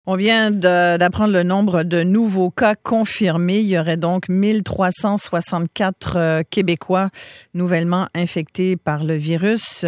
On vient d'apprendre le nombre de nouveaux cas confirmés. Il y aurait donc 1364 Québécois nouvellement infectés par le virus.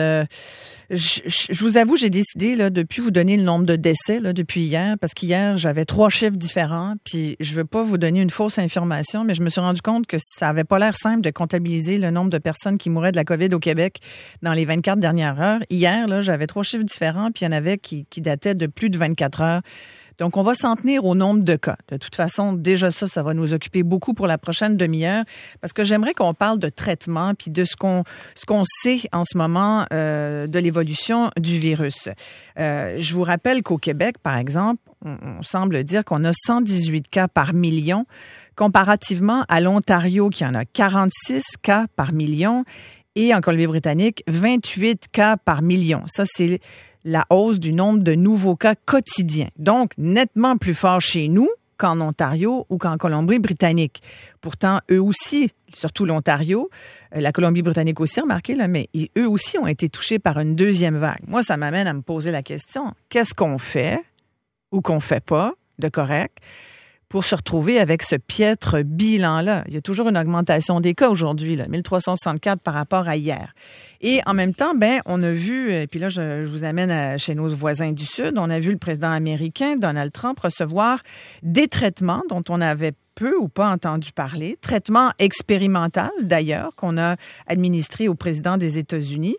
Je vous avoue, j'ai décidé là depuis vous donner le nombre de décès là, depuis hier, parce qu'hier, j'avais 3 chiffres différents, puis je veux pas vous donner une fausse information, mais je me suis rendu compte que ça avait pas l'air simple de comptabiliser le nombre de personnes qui mouraient de la COVID au Québec dans les 24 dernières heures. Hier, là, j'avais 3 chiffres différents, puis il y en avait qui dataient de plus de 24 heures. Donc, on va s'en tenir au nombre de cas. De toute façon, déjà ça va nous occuper beaucoup pour la prochaine demi-heure, parce que j'aimerais qu'on parle de traitement puis de ce qu'on sait en ce moment de l'évolution du virus. Je vous rappelle qu'au Québec, par exemple, on semble dire qu'on a 118 cas par million, comparativement à l'Ontario qui en a 46 cas par million et en Colombie-Britannique, 28 cas par million. Ça, c'est la hausse du nombre de nouveaux cas quotidiens. Donc, nettement plus fort chez nous qu'en Ontario ou qu'en Colombie-Britannique. Pourtant, eux aussi, surtout l'Ontario, la Colombie-Britannique aussi, remarquez, là, mais eux aussi ont été touchés par une deuxième vague. Moi, ça m'amène à me poser la question, qu'est-ce qu'on fait ou qu'on fait pas de correct pour se retrouver avec ce piètre bilan-là? Il y a toujours une augmentation des cas aujourd'hui, là, 1364 par rapport à hier. Et en même temps, on a vu, et puis là, je vous amène chez nos voisins du Sud, on a vu le président américain, Donald Trump, recevoir des traitements dont on avait peu ou pas entendu parler, traitements expérimental d'ailleurs, qu'on a administré au président des États-Unis.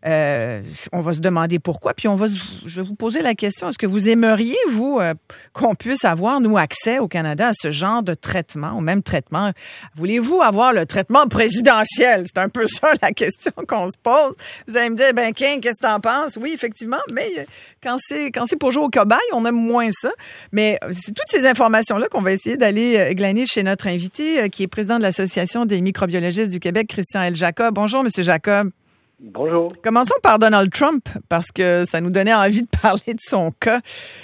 On va se demander pourquoi, puis je vais vous poser la question, est-ce que vous aimeriez, vous, qu'on puisse avoir, nous, accès au Canada à ce genre de traitement, au même traitement? Voulez-vous avoir le traitement présidentiel? C'est un peu ça la question qu'on se pose. Vous allez me dire, King, qu'est-ce que t'en penses? Oui, effectivement, mais quand c'est pour jouer au cobaye, on aime moins ça. Mais c'est toutes ces informations-là qu'on va essayer d'aller glaner chez notre invité, qui est président de l'Association des microbiologistes du Québec, Christian L. Jacob. Bonjour, Monsieur Jacob. Bonjour. Commençons par Donald Trump, parce que ça nous donnait envie de parler de son cas.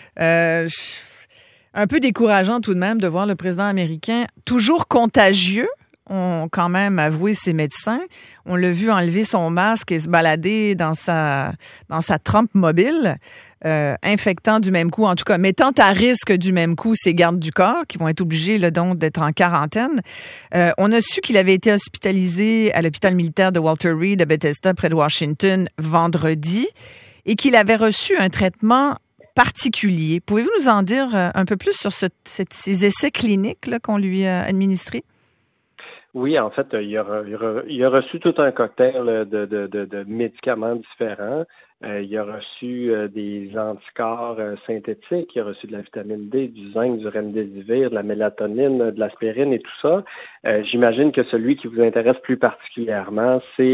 Un peu décourageant tout de même de voir le président américain toujours contagieux, ont quand même avoué ses médecins. On l'a vu enlever son masque et se balader dans sa Trump mobile, infectant du même coup, en tout cas mettant à risque du même coup ses gardes du corps qui vont être obligés là, donc d'être en quarantaine. On a su qu'il avait été hospitalisé à l'hôpital militaire de Walter Reed à Bethesda près de Washington vendredi et qu'il avait reçu un traitement particulier. Pouvez-vous nous en dire un peu plus sur ces essais cliniques là, qu'on lui a administrés? Oui, en fait, il a reçu tout un cocktail de médicaments différents. Il a reçu des anticorps synthétiques, il a reçu de la vitamine D, du zinc, du remdesivir, de la mélatonine, de l'aspirine et tout ça. J'imagine que celui qui vous intéresse plus particulièrement, c'est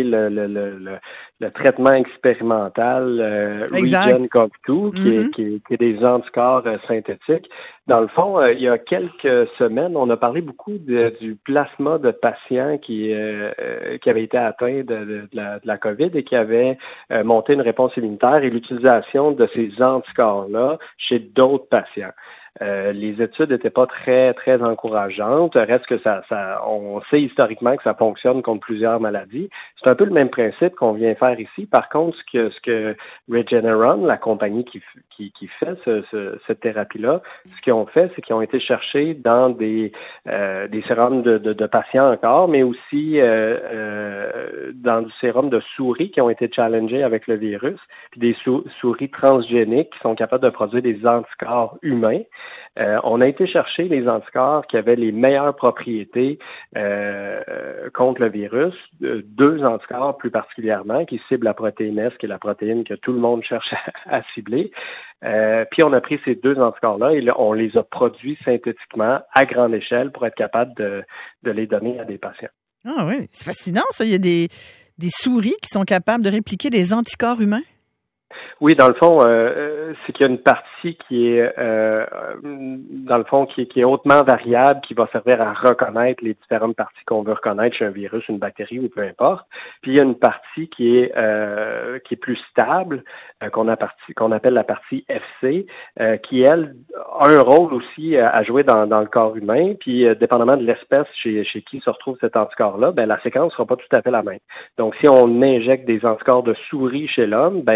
le traitement expérimental REGEN-COV2, qui est des anticorps synthétiques. Dans le fond, il y a quelques semaines, on a parlé beaucoup du plasma de patients qui avaient été atteints de la COVID et qui avaient monté une réponse immunitaire et l'utilisation de ces anticorps-là chez d'autres patients. Les études n'étaient pas très, très encourageantes. Reste que on sait historiquement que ça fonctionne contre plusieurs maladies. C'est un peu le même principe qu'on vient faire ici. Par contre, ce que Regeneron, la compagnie qui fait cette thérapie-là, ce qu'ils ont fait, c'est qu'ils ont été chercher dans des sérums de patients encore, mais aussi dans du sérum de souris qui ont été challengés avec le virus, puis des souris transgéniques qui sont capables de produire des anticorps humains. On a été chercher les anticorps qui avaient les meilleures propriétés contre le virus, 2 anticorps plus particulièrement, qui ciblent la protéine S, qui est la protéine que tout le monde cherche à cibler. Puis on a pris ces 2 anticorps-là et on les a produits synthétiquement à grande échelle pour être capable de les donner à des patients. Ah oui, c'est fascinant ça. Il y a des souris qui sont capables de répliquer des anticorps humains? Oui, dans le fond, c'est qu'il y a une partie qui est, dans le fond, qui est hautement variable, qui va servir à reconnaître les différentes parties qu'on veut reconnaître chez un virus, une bactérie ou peu importe. Puis il y a une partie qui est plus stable, qu'on appelle la partie FC, qui elle a un rôle aussi à jouer dans le corps humain. Puis dépendamment de l'espèce chez qui se retrouve cet anticorps-là, la séquence sera pas tout à fait la même. Donc si on injecte des anticorps de souris chez l'homme, l'anticorps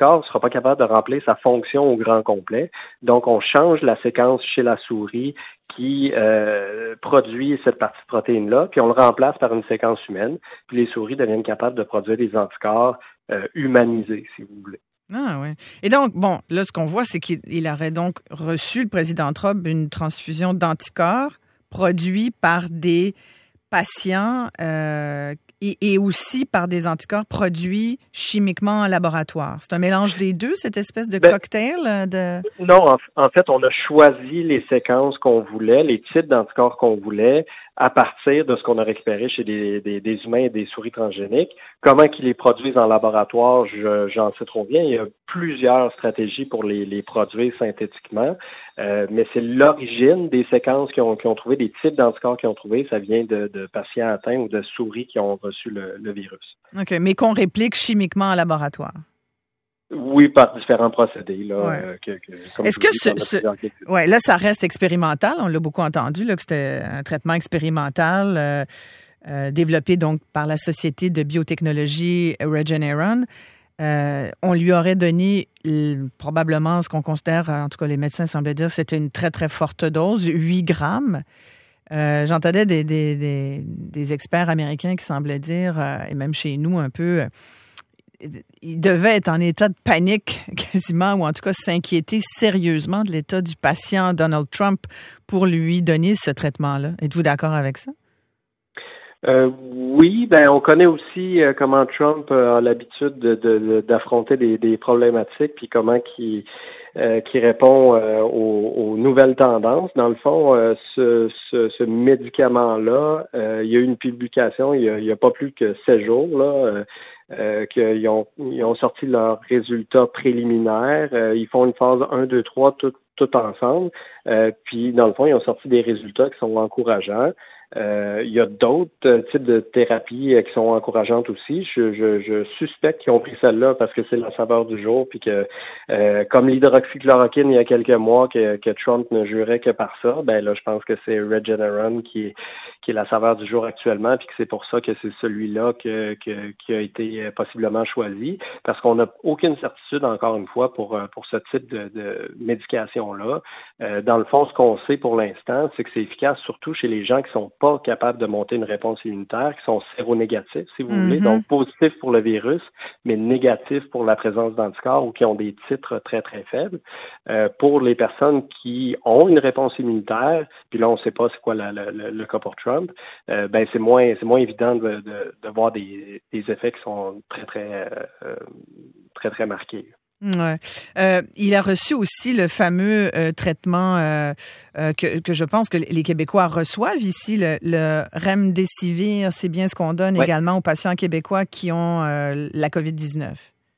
l'anticorps ne sera pas capable de remplir sa fonction au grand complet. Donc, on change la séquence chez la souris qui produit cette partie de protéine-là, puis on le remplace par une séquence humaine, puis les souris deviennent capables de produire des anticorps humanisés, si vous voulez. Ah oui. Et donc, bon, là, ce qu'on voit, c'est qu'il aurait donc reçu, le président Trump, une transfusion d'anticorps produits par des patients et aussi par des anticorps produits chimiquement en laboratoire. C'est un mélange des deux, cette espèce de cocktail de... Non, en fait, on a choisi les séquences qu'on voulait, les types d'anticorps qu'on voulait, à partir de ce qu'on a récupéré chez des humains et des souris transgéniques. Comment qu'ils les produisent en laboratoire, j'en sais trop bien. Il y a plusieurs stratégies pour les produire synthétiquement, mais c'est l'origine des séquences qui ont trouvé, des types d'anticorps qu'ils ont trouvé, ça vient de patients atteints ou de souris qui ont reçu le virus. OK, mais qu'on réplique chimiquement en laboratoire. Oui, par différents procédés. Là, ouais. Est-ce que ouais, là, ça reste expérimental. On l'a beaucoup entendu, là, que c'était un traitement expérimental développé donc par la société de biotechnologie Regeneron. On lui aurait donné probablement ce qu'on considère, en tout cas les médecins semblaient dire, c'était une très, très forte dose, 8 grammes. J'entendais des experts américains qui semblaient dire, et même chez nous un peu... il devait être en état de panique quasiment, ou en tout cas s'inquiéter sérieusement de l'état du patient Donald Trump pour lui donner ce traitement-là. Êtes-vous d'accord avec ça? Oui, on connaît aussi comment Trump a l'habitude d'affronter des problématiques, puis comment qui répond aux nouvelles tendances. Dans le fond, ce médicament-là, il y a eu une publication il y a pas plus que 7 jours là. Qu'ils ont sorti leurs résultats préliminaires. Ils font une phase 1, 2, 3 tout ensemble. Puis, dans le fond, ils ont sorti des résultats qui sont encourageants. Il y a d'autres types de thérapies qui sont encourageantes aussi. Je suspecte qu'ils ont pris celle-là parce que c'est la saveur du jour, puis que comme l'hydroxychloroquine il y a quelques mois que Trump ne jurait que par ça, là je pense que c'est Regeneron qui est la saveur du jour actuellement, puis que c'est pour ça que c'est celui-là qui a été possiblement choisi, parce qu'on n'a aucune certitude encore une fois pour ce type de médication-là. Dans le fond, ce qu'on sait pour l'instant, c'est que c'est efficace surtout chez les gens qui sont pas capables de monter une réponse immunitaire, qui sont séronégatifs, si vous voulez, donc positifs pour le virus, mais négatifs pour la présence d'anticorps ou qui ont des titres très, très faibles. Pour les personnes qui ont une réponse immunitaire, puis là, on ne sait pas c'est quoi le cas pour Trump, c'est moins évident de voir des effets qui sont très, très, très, très marqués. Ouais. Il a reçu aussi le fameux traitement que je pense que les Québécois reçoivent ici, le Remdesivir. C'est bien ce qu'on donne également aux patients québécois qui ont la COVID-19.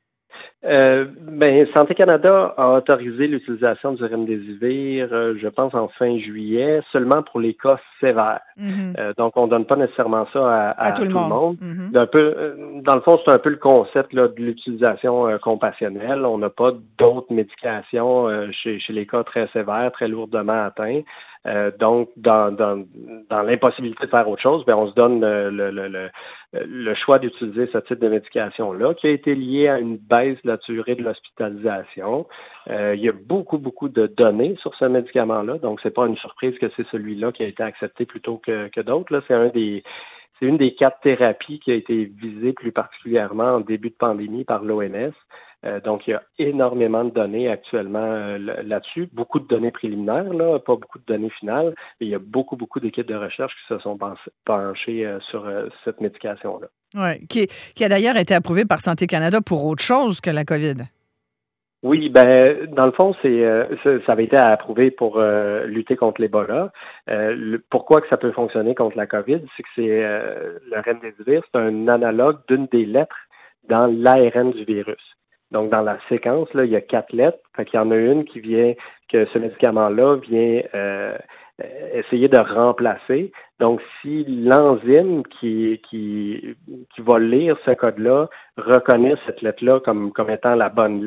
Santé Canada a autorisé l'utilisation du Remdesivir, je pense en fin juillet, seulement pour les cas sévères. Donc, on donne pas nécessairement ça à tout le monde. Dans le fond, c'est un peu le concept là, de l'utilisation compassionnelle. On n'a pas d'autres médications chez les cas très sévères, très lourdement atteints. Donc, dans l'impossibilité de faire autre chose, on se donne le choix d'utiliser ce type de médication-là, qui a été lié à une baisse de la durée de l'hospitalisation. Il y a beaucoup de données sur ce médicament-là, donc c'est pas une surprise que c'est celui-là qui a été accepté plutôt que d'autres. Là, c'est une des 4 thérapies qui a été visée plus particulièrement en début de pandémie par l'OMS. Donc, il y a énormément de données actuellement là-dessus, beaucoup de données préliminaires, là, pas beaucoup de données finales, mais il y a beaucoup d'équipes de recherche qui se sont penchées sur cette médication-là. Oui, qui a d'ailleurs été approuvée par Santé Canada pour autre chose que la COVID. Oui, dans le fond, ça avait été approuvé pour lutter contre l'Ebola. Pourquoi que ça peut fonctionner contre la COVID, c'est que c'est le Remdesivir, c'est un analogue d'une des lettres dans l'ARN du virus. Donc, dans la séquence, là, il y a 4 lettres. Fait qu'il y en a une que ce médicament-là vient essayer de remplacer. Donc, si l'enzyme qui va lire ce code-là reconnaît cette lettre-là comme étant la bonne lettre,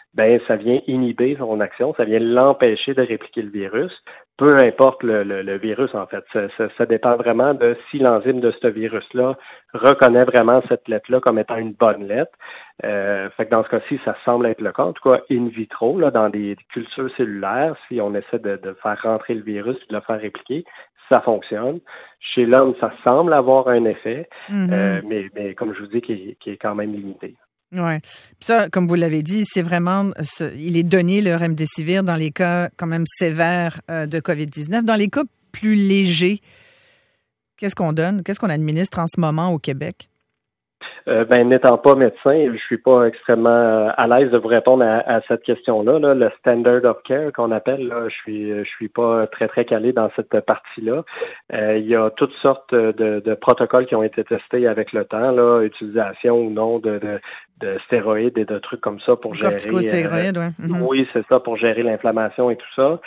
ben ça vient inhiber son action, ça vient l'empêcher de répliquer le virus. Peu importe le virus, en fait. Ça dépend vraiment de si l'enzyme de ce virus-là reconnaît vraiment cette lettre-là comme étant une bonne lettre. Fait que dans ce cas-ci, ça semble être le cas. En tout cas, in vitro, là, dans des cultures cellulaires, si on essaie de faire rentrer le virus et de le faire répliquer, ça fonctionne. Chez l'homme, ça semble avoir un effet, mais comme je vous dis, qui est quand même limité. Ouais. Ça, comme vous l'avez dit, c'est vraiment, il est donné le remdesivir dans les cas quand même sévères de COVID-19. Dans les cas plus légers, qu'est-ce qu'on donne? Qu'est-ce qu'on administre en ce moment au Québec? N'étant pas médecin, je suis pas extrêmement à l'aise de vous répondre à cette question-là. Là. Le standard of care qu'on appelle, là, je suis pas très très calé dans cette partie-là. Il y a toutes sortes de protocoles qui ont été testés avec le temps, là, utilisation ou non de stéroïdes et de trucs comme ça pour gérer. Corticostéroïdes, oui. Oui, c'est ça, pour gérer l'inflammation et tout ça.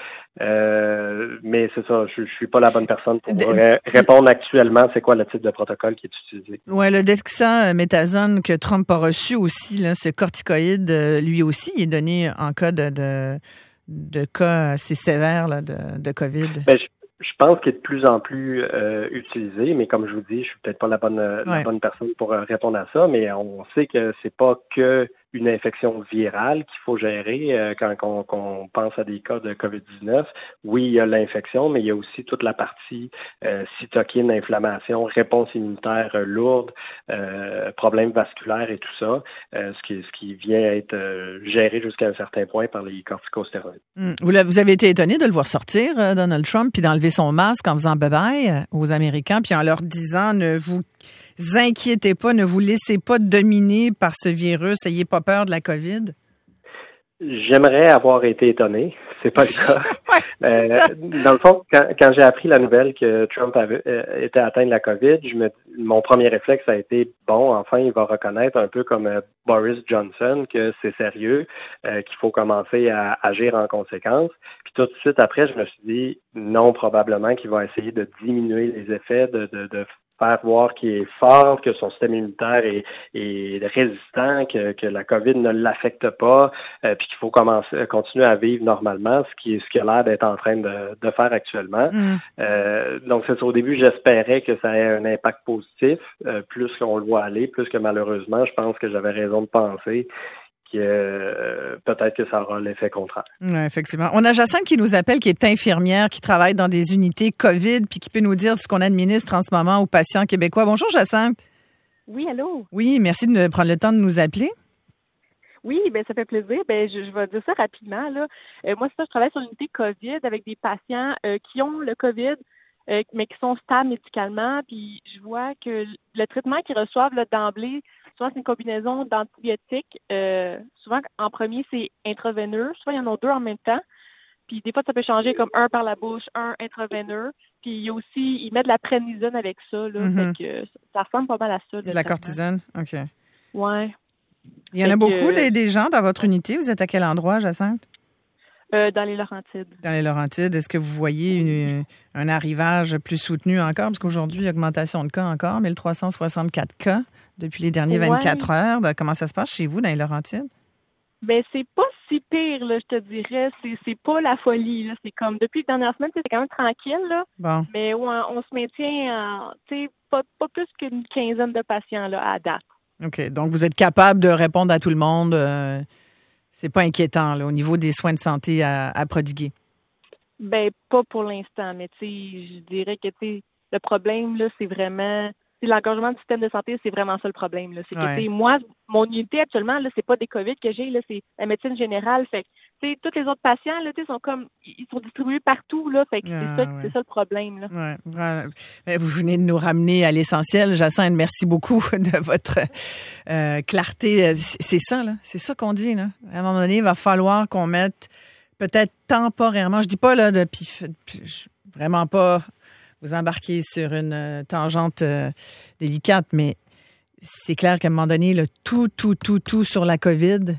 Mais c'est ça, je suis pas la bonne personne pour répondre actuellement c'est quoi le type de protocole qui est utilisé. Oui, le dexaméthasone que Trump a reçu aussi, là, ce corticoïde, lui aussi, il est donné en cas de cas assez sévères là, de COVID. Je pense qu'il est de plus en plus utilisé, mais comme je vous dis, je suis peut-être pas la bonne personne pour répondre à ça, mais on sait que c'est pas que une infection virale qu'il faut gérer quand on pense à des cas de COVID-19. Oui, il y a l'infection, mais il y a aussi toute la partie cytokine, inflammation, réponse immunitaire lourde, problèmes vasculaires et tout ça, ce qui vient être géré jusqu'à un certain point par les corticostéroïdes. Vous avez été étonné de le voir sortir, Donald Trump, puis d'enlever son masque en faisant bye-bye aux Américains, puis en leur disant « Ne vous inquiétez pas, ne vous laissez pas dominer par ce virus, ayez pas peur de la COVID ». J'aimerais avoir été étonné. C'est pas le cas. Dans le fond, quand j'ai appris la nouvelle que Trump était atteint de la COVID, mon premier réflexe a été bon, enfin, il va reconnaître un peu comme Boris Johnson que c'est sérieux, qu'il faut commencer à agir en conséquence. Puis tout de suite après, je me suis dit non, probablement qu'il va essayer de diminuer les effets, de faire voir qu'il est fort, que son système immunitaire est résistant, que la COVID ne l'affecte pas, puis qu'il faut continuer à vivre normalement, ce qui a l'air d'être en train de faire actuellement. Donc c'est ça, au début, j'espérais que ça ait un impact positif, plus qu'on le voit aller, plus que malheureusement, je pense que j'avais raison de penser que peut-être que ça aura l'effet contraire. Oui, effectivement. On a Jacinthe qui nous appelle, qui est infirmière, qui travaille dans des unités COVID, puis qui peut nous dire ce qu'on administre en ce moment aux patients québécois. Bonjour, Jacinthe. Oui, allô? Oui, merci de prendre le temps de nous appeler. Oui, bien, ça fait plaisir. Ben, je vais dire ça rapidement, là. Moi, c'est ça, je travaille sur l'unité COVID avec des patients qui ont le COVID, mais qui sont stables médicalement, puis je vois que le traitement qu'ils reçoivent là, d'emblée, souvent, c'est une combinaison d'antibiotiques. Souvent, en premier, c'est intraveineux. Souvent, il y en a deux en même temps. Puis des fois, ça peut changer comme un par la bouche, un intraveineux. Puis il y a aussi, ils mettent de la prénisone avec ça. Là, fait que ça ressemble pas mal à ça. De la cortisone? OK. Ouais. Il y en a beaucoup des gens dans votre unité. Vous êtes à quel endroit, Jacinthe? Dans les Laurentides. Dans les Laurentides. Est-ce que vous voyez un arrivage plus soutenu encore? Parce qu'aujourd'hui, augmentation de cas encore, 1364 cas depuis les derniers 24 heures. Comment ça se passe chez vous, dans les Laurentides? Ben c'est pas si pire, là, je te dirais. C'est pas la folie, là. C'est comme, depuis les dernières semaines, c'est quand même tranquille, là. Bon. Mais on se maintient, pas plus qu'une quinzaine de patients, là, à date. OK. Donc, vous êtes capable de répondre à tout le monde. C'est pas inquiétant, là, au niveau des soins de santé à prodiguer. Ben, pas pour l'instant. Mais, je dirais que, le problème, là, c'est vraiment... l'engorgement du système de santé, c'est vraiment ça le problème. Là. C'est que moi, mon unité actuellement, là, c'est pas des COVID que j'ai, là, c'est la médecine générale. Fait que tous les autres patients, là, sont comme ils sont distribués partout, là. Fait que c'est ça le problème. Là. Ouais. Vous venez de nous ramener à l'essentiel, Jacinthe. Merci beaucoup de votre clarté. C'est ça, là. C'est ça qu'on dit, là. À un moment donné, il va falloir qu'on mette peut-être temporairement. Je dis pas là vraiment pas vous embarquer sur une tangente délicate, mais c'est clair qu'à un moment donné, le tout sur la COVID,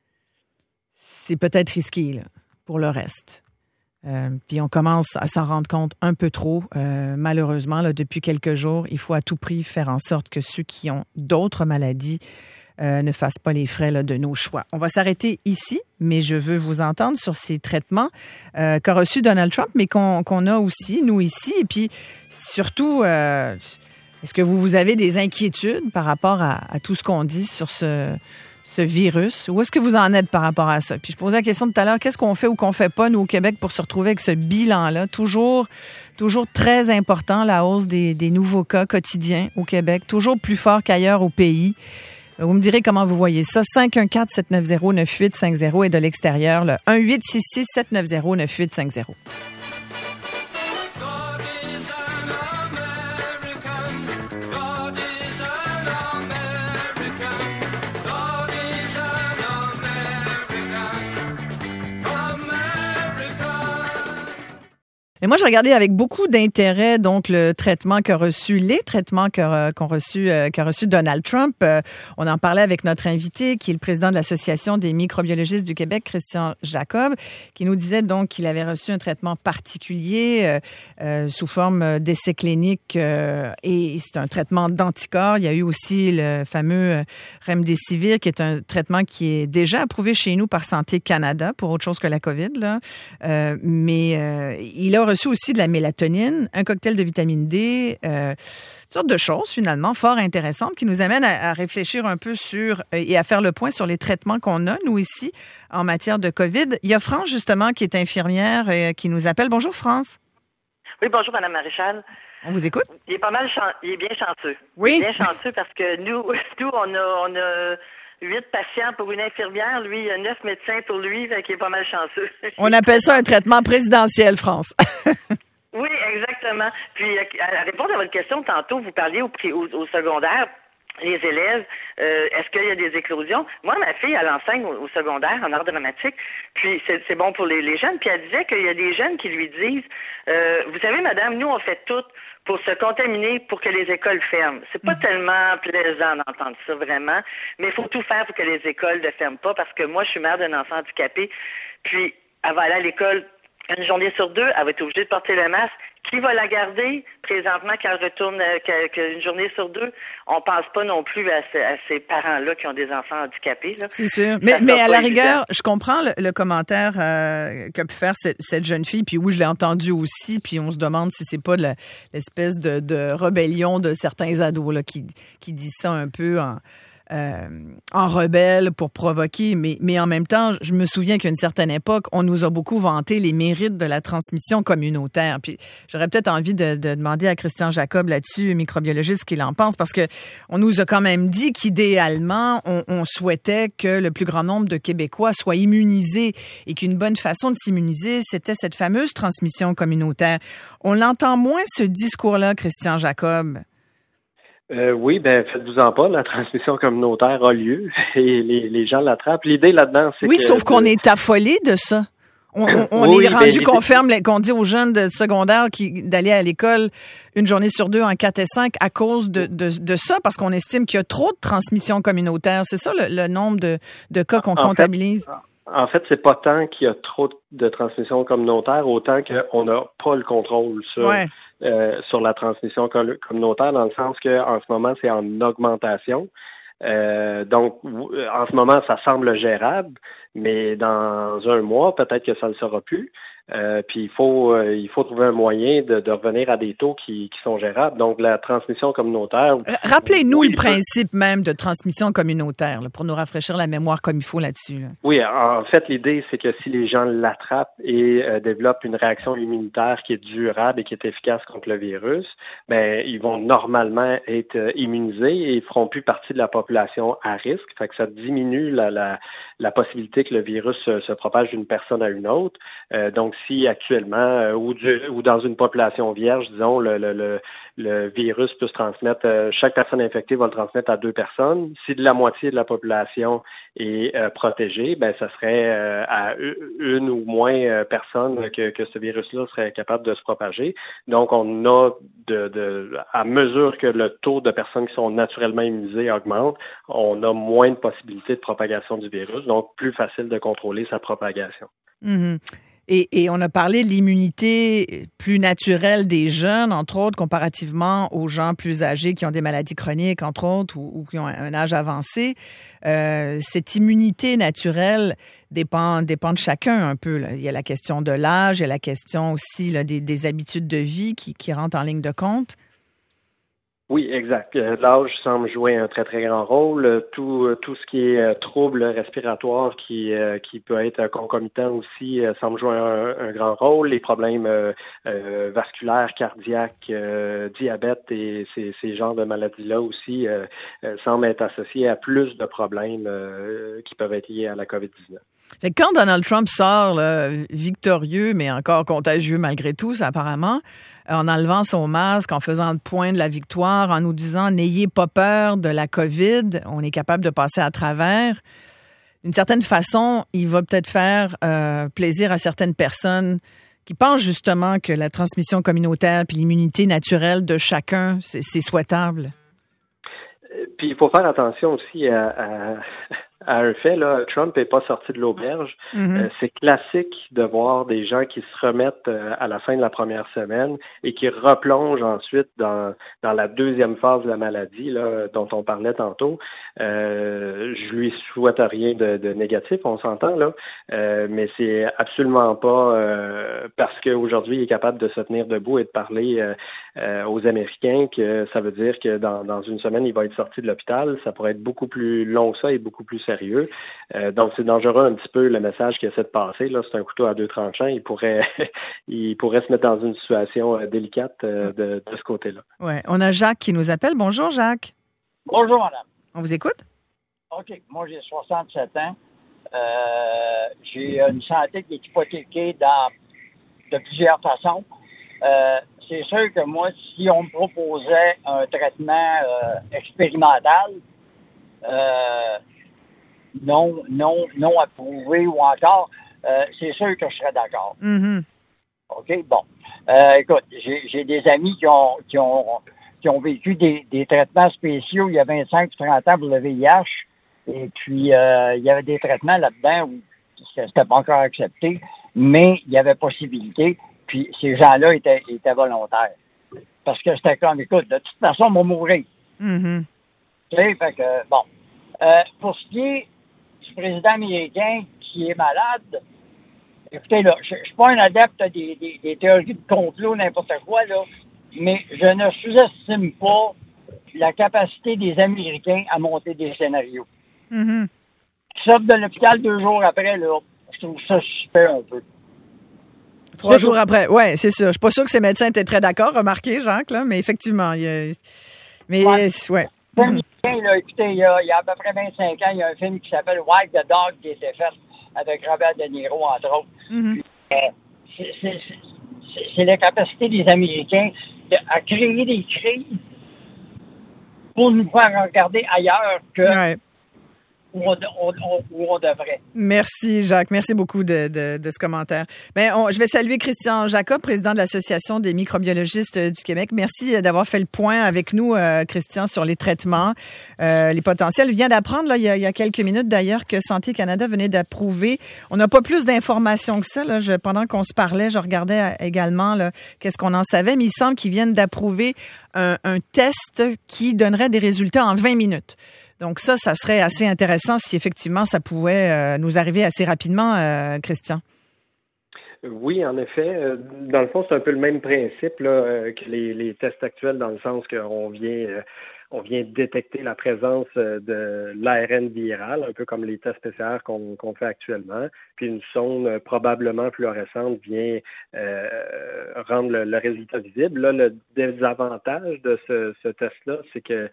c'est peut-être risqué là, pour le reste. Puis on commence à s'en rendre compte un peu trop. Malheureusement, là, depuis quelques jours, il faut à tout prix faire en sorte que ceux qui ont d'autres maladies ne fasse pas les frais là, de nos choix. On va s'arrêter ici, mais je veux vous entendre sur ces traitements qu'a reçu Donald Trump, mais qu'on a aussi, nous ici. Et puis, surtout, est-ce que vous avez des inquiétudes par rapport à tout ce qu'on dit sur ce virus? Où est-ce que vous en êtes par rapport à ça? Puis je posais la question tout à l'heure, qu'est-ce qu'on fait ou qu'on fait pas, nous, au Québec, pour se retrouver avec ce bilan-là? Toujours très important, la hausse des nouveaux cas quotidiens au Québec, toujours plus fort qu'ailleurs au pays. Vous me direz comment vous voyez ça. 514-790-9850 et de l'extérieur, le 1-866-790-9850. Et moi, je regardais avec beaucoup d'intérêt donc les traitements qu'a reçu Donald Trump. On en parlait avec notre invité, qui est le président de l'Association des microbiologistes du Québec, Christian Jacob, qui nous disait donc qu'il avait reçu un traitement particulier sous forme d'essai clinique et c'est un traitement d'anticorps. Il y a eu aussi le fameux Remdesivir, qui est un traitement qui est déjà approuvé chez nous par Santé Canada pour autre chose que la COVID, là. Mais il a reçu aussi de la mélatonine, un cocktail de vitamine D, toutes sortes de choses finalement fort intéressantes qui nous amènent à réfléchir un peu sur et à faire le point sur les traitements qu'on a, nous ici, en matière de COVID. Il y a France justement qui est infirmière et qui nous appelle. Bonjour France. Oui, bonjour Mme Maréchal. On vous écoute? Il est bien chanceux. Oui. Il est bien chanceux parce que nous on a 8 patients pour une infirmière. Lui, il y a 9 médecins pour lui, fait qu'il est pas mal chanceux. On appelle ça un traitement présidentiel, France. Oui, exactement. Puis, à répondre à votre question, tantôt, vous parliez au secondaire, les élèves, est-ce qu'il y a des éclosions? Moi, ma fille, elle enseigne au secondaire en art dramatique, puis c'est bon pour les jeunes. Puis elle disait qu'il y a des jeunes qui lui disent, vous savez, madame, nous, on fait tout pour se contaminer pour que les écoles ferment. C'est pas tellement plaisant d'entendre ça, vraiment, mais il faut tout faire pour que les écoles ne ferment pas, parce que moi, je suis mère d'un enfant handicapé, puis elle va aller à l'école une journée sur 2, elle va être obligée de porter le masque. Qui va la garder présentement quand elle retourne qu'une journée sur 2? On pense pas non plus à ces parents-là qui ont des enfants handicapés. Là. C'est sûr. Mais à la rigueur, je comprends le commentaire qu'a pu faire cette jeune fille. Puis oui, je l'ai entendu aussi. Puis on se demande si c'est pas l'espèce de rébellion de certains ados là, qui disent ça un peu en rebelle pour provoquer, mais en même temps, je me souviens qu'à une certaine époque, on nous a beaucoup vanté les mérites de la transmission communautaire. Puis j'aurais peut-être envie de demander à Christian Jacob là-dessus, microbiologiste, ce qu'il en pense, parce que on nous a quand même dit qu'idéalement, on souhaitait que le plus grand nombre de Québécois soient immunisés et qu'une bonne façon de s'immuniser, c'était cette fameuse transmission communautaire. On l'entend moins, ce discours-là, Christian Jacob. Oui, faites-vous-en pas, la transmission communautaire a lieu et les gens l'attrapent. L'idée là-dedans, c'est sauf qu'on est affolé de ça. On est rendu qu'on dit aux jeunes de secondaire d'aller à l'école une journée sur 2 en 4 et 5 à cause de ça, parce qu'on estime qu'il y a trop de transmission communautaire. C'est ça le nombre de cas qu'on comptabilise? En fait, c'est pas tant qu'il y a trop de transmission communautaire, autant qu'on n'a pas le contrôle sur la transmission communautaire, dans le sens que en ce moment, c'est en augmentation. Donc, en ce moment, ça semble gérable, mais dans un mois, peut-être que ça ne le sera plus. Puis il faut trouver un moyen de revenir à des taux qui sont gérables. Donc la transmission communautaire. Rappelez-nous le principe même de transmission communautaire là, pour nous rafraîchir la mémoire comme il faut là-dessus. Là. Oui, en fait l'idée c'est que si les gens l'attrapent et développent une réaction immunitaire qui est durable et qui est efficace contre le virus, ils vont normalement être immunisés et ils feront plus partie de la population à risque. Fait que ça diminue la possibilité que le virus se propage d'une personne à une autre. Donc si actuellement ou dans une population vierge, disons, le virus peut se transmettre, chaque personne infectée va le transmettre à 2 personnes. Si de la moitié de la population est protégée, ça serait à une ou moins personnes que ce virus-là serait capable de se propager. Donc on a à mesure que le taux de personnes qui sont naturellement immunisées augmente, on a moins de possibilités de propagation du virus, donc plus facile de contrôler sa propagation. Mm-hmm. Et on a parlé de l'immunité plus naturelle des jeunes, entre autres, comparativement aux gens plus âgés qui ont des maladies chroniques, entre autres, ou qui ont un âge avancé. Cette immunité naturelle dépend de chacun un peu, là. Il y a la question de l'âge, il y a la question aussi là, des habitudes de vie qui rentrent en ligne de compte. Oui, exact. L'âge semble jouer un très, très grand rôle. Tout ce qui est trouble respiratoire qui peut être concomitant aussi semble jouer un grand rôle. Les problèmes vasculaires, cardiaques, diabète et ces genres de maladies-là aussi semblent être associés à plus de problèmes qui peuvent être liés à la COVID-19. Fait que quand Donald Trump sort là, victorieux, mais encore contagieux malgré tout, ça, apparemment, en enlevant son masque, en faisant le point de la victoire, en nous disant « N'ayez pas peur de la COVID, on est capable de passer à travers », d'une certaine façon, il va peut-être faire plaisir à certaines personnes qui pensent justement que la transmission communautaire puis l'immunité naturelle de chacun, c'est souhaitable. Puis il faut faire attention aussi à un fait, là, Trump n'est pas sorti de l'auberge. Mm-hmm. C'est classique de voir des gens qui se remettent à la fin de la première semaine et qui replongent ensuite dans la deuxième phase de la maladie là, dont on parlait tantôt. Je lui souhaite rien de négatif, on s'entend là, mais c'est absolument pas parce qu'aujourd'hui il est capable de se tenir debout et de parler aux Américains que ça veut dire que dans une semaine il va être sorti de l'hôpital. Ça pourrait être beaucoup plus long que ça et beaucoup plus sérieux. Donc c'est dangereux un petit peu le message qu'il essaie de passer. Là, c'est un couteau à deux tranchants. Il pourrait se mettre dans une situation délicate de ce côté-là. Ouais, on a Jacques qui nous appelle. Bonjour Jacques. Bonjour madame. On vous écoute? OK. Moi, j'ai 67 ans. J'ai une santé qui est hypothéquée de plusieurs façons. C'est sûr que moi, si on me proposait un traitement expérimental, non approuvé ou encore, c'est sûr que je serais d'accord. Mm-hmm. OK? Bon. Écoute, j'ai des amis qui ont vécu des traitements spéciaux il y a 25 ou 30 ans pour le VIH. Et puis, il y avait des traitements là-dedans où c'était pas encore accepté, mais il y avait possibilité. Puis, ces gens-là étaient volontaires. Parce que c'était comme, écoute, de toute façon, on va mourir. Mm-hmm. Tu sais, fait que, bon. Pour ce qui est du président américain qui est malade, écoutez, là, je suis pas un adepte des théories de complot, n'importe quoi, là, mais je ne sous-estime pas la capacité des Américains à monter des scénarios. Mm-hmm. Ils sortent de l'hôpital 2 jours après, là, je trouve ça super un peu. 3 jours après, oui, c'est sûr. Je suis pas sûre que ces médecins étaient très d'accord, remarquez, Jacques, là, mais effectivement, ouais. Américain, là, écoutez, il y a à peu près 25 ans, il y a un film qui s'appelle Wipe the Dog qui a été fait avec Robert De Niro, entre autres. Mm-hmm. Puis, c'est la capacité des Américains à créer des crises pour nous faire regarder ailleurs que où on devrait. Merci, Jacques. Merci beaucoup de ce commentaire. Je vais saluer Christian Jacob, président de l'Association des microbiologistes du Québec. Merci d'avoir fait le point avec nous, Christian, sur les traitements, les potentiels. Je viens d'apprendre, là, il y a quelques minutes d'ailleurs, que Santé Canada venait d'approuver. On n'a pas plus d'informations que ça. Là. Pendant qu'on se parlait, je regardais également là, qu'est-ce qu'on en savait, mais il semble qu'ils viennent d'approuver un test qui donnerait des résultats en 20 minutes. Donc ça serait assez intéressant si effectivement ça pouvait nous arriver assez rapidement, Christian. Oui, en effet. Dans le fond, c'est un peu le même principe là, que les tests actuels, dans le sens qu'on vient détecter la présence de l'ARN viral, un peu comme les tests PCR qu'on fait actuellement. Puis une sonde probablement fluorescente vient rendre le résultat visible. Là, le désavantage de ce test-là, c'est que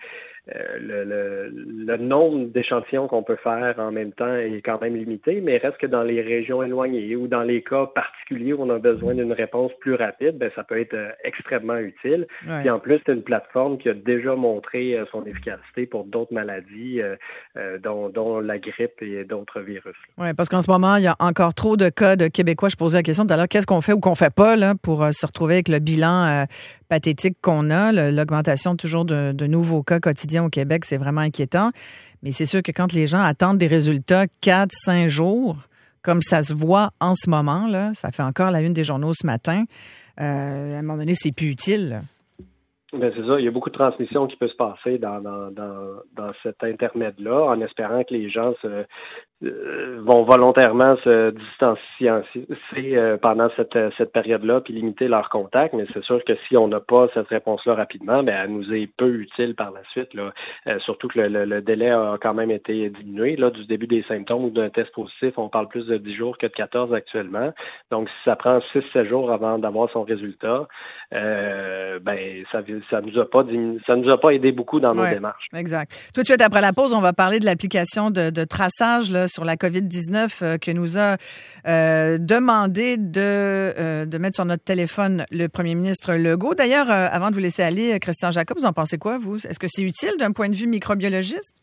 le nombre d'échantillons qu'on peut faire en même temps est quand même limité, mais reste que dans les régions éloignées ou dans les cas particuliers où on a besoin d'une réponse plus rapide, ça peut être extrêmement utile. Ouais. Puis en plus, c'est une plateforme qui a déjà montré son efficacité pour d'autres maladies, dont la grippe et d'autres virus. Oui, parce qu'en ce moment, il y a encore trop de cas de Québécois. Je posais la question tout à l'heure, qu'est-ce qu'on fait ou qu'on fait pas là, pour se retrouver avec le bilan pathétique qu'on a, l'augmentation toujours de nouveaux cas quotidiens au Québec, c'est vraiment inquiétant. Mais c'est sûr que quand les gens attendent des résultats 4-5 jours, comme ça se voit en ce moment, là, ça fait encore la une des journaux ce matin, à un moment donné, c'est plus utile, là. Ben c'est ça, il y a beaucoup de transmissions qui peuvent se passer dans cet intermède-là, en espérant que les gens vont volontairement se distancier pendant cette période-là, puis limiter leurs contacts. Mais c'est sûr que si on n'a pas cette réponse-là rapidement, ben elle nous est peu utile par la suite, là. Surtout que le délai a quand même été diminué, là, du début des symptômes ou d'un test positif. On parle plus de 10 jours que de 14 actuellement. Donc, si ça prend 6-7 jours avant d'avoir son résultat, ben ça nous a pas aidé beaucoup dans nos démarches. Exact. Tout de suite après la pause, on va parler de l'application de traçage là, sur la COVID-19 que nous a demandé de mettre sur notre téléphone le premier ministre Legault. D'ailleurs, avant de vous laisser aller, Christian Jacob, vous en pensez quoi, vous? Est-ce que c'est utile d'un point de vue microbiologiste?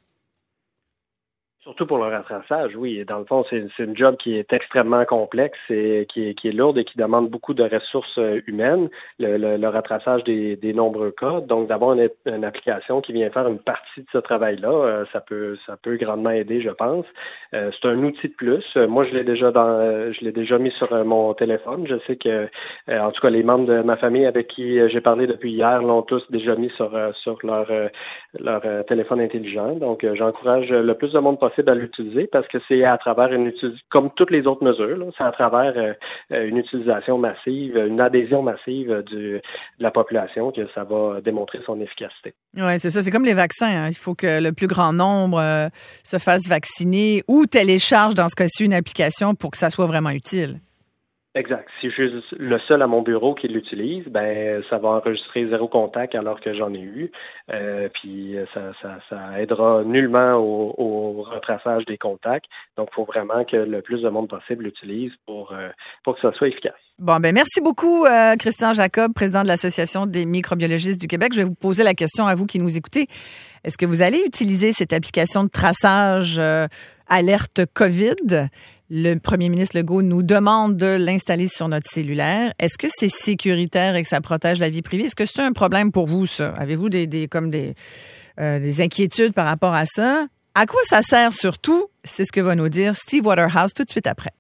Surtout pour le retraçage, oui. Dans le fond, c'est une job qui est extrêmement complexe et qui est lourde et qui demande beaucoup de ressources humaines, le retraçage des nombreux cas. Donc, d'avoir une application qui vient faire une partie de ce travail-là, ça peut grandement aider, je pense. C'est un outil de plus. Moi, je l'ai déjà mis sur mon téléphone. Je sais que, en tout cas, les membres de ma famille avec qui j'ai parlé depuis hier l'ont tous déjà mis sur leur téléphone intelligent. Donc, j'encourage le plus de monde possible à l'utiliser parce que c'est à travers comme toutes les autres mesures, là, c'est à travers une utilisation massive, une adhésion massive de la population que ça va démontrer son efficacité. Oui, c'est ça. C'est comme les vaccins, hein. Il faut que le plus grand nombre se fasse vacciner ou télécharge, dans ce cas-ci, une application pour que ça soit vraiment utile. Exact. Si je suis le seul à mon bureau qui l'utilise, ben ça va enregistrer 0 contact alors que j'en ai eu. Puis ça aidera nullement au retraçage des contacts. Donc, il faut vraiment que le plus de monde possible l'utilise pour que ça soit efficace. Bon, ben merci beaucoup, Christian Jacob, président de l'Association des microbiologistes du Québec. Je vais vous poser la question à vous qui nous écoutez. Est-ce que vous allez utiliser cette application de traçage alerte COVID? Le premier ministre Legault nous demande de l'installer sur notre cellulaire. Est-ce que c'est sécuritaire et que ça protège la vie privée? Est-ce que c'est un problème pour vous, ça? Avez-vous des inquiétudes par rapport à ça? À quoi ça sert surtout? C'est ce que va nous dire Steve Waterhouse tout de suite après.